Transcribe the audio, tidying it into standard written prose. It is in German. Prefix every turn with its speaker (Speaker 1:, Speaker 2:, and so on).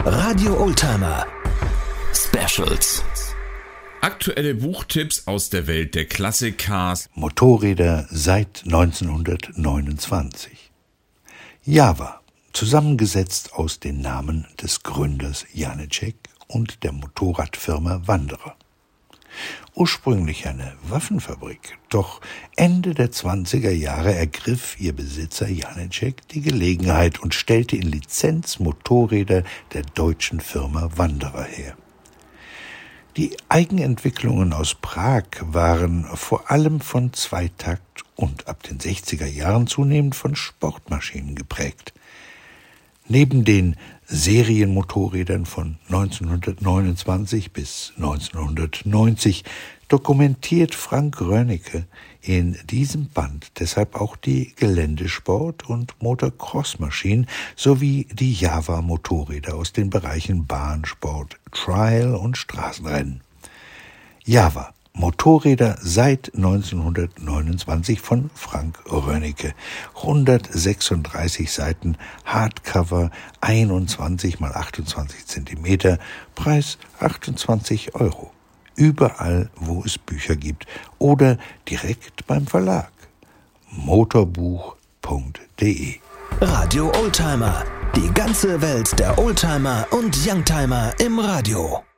Speaker 1: Radio Oldtimer Specials.
Speaker 2: Aktuelle Buchtipps aus der Welt der Classic-Cars.
Speaker 3: Motorräder seit 1929. Java, zusammengesetzt aus den Namen des Gründers Janecek und der Motorradfirma Wanderer. Ursprünglich eine Waffenfabrik, doch Ende der 20er Jahre ergriff ihr Besitzer Janecek die Gelegenheit und stellte in Lizenz Motorräder der deutschen Firma Wanderer her. Die Eigenentwicklungen aus Prag waren vor allem von Zweitakt und ab den 60er Jahren zunehmend von Sportmaschinen geprägt. Neben den Serienmotorrädern von 1929 bis 1990 dokumentiert Frank Rönicke in diesem Band deshalb auch die Geländesport- und Motocross-Maschinen sowie die Java-Motorräder aus den Bereichen Bahnsport, Trial und Straßenrennen. Java, Motorräder seit 1929 von Frank Rönicke. 136 Seiten, Hardcover, 21 x 28 cm, Preis 28 €. Überall, wo es Bücher gibt oder direkt beim Verlag. motorbuch.de.
Speaker 1: Radio Oldtimer. Die ganze Welt der Oldtimer und Youngtimer im Radio.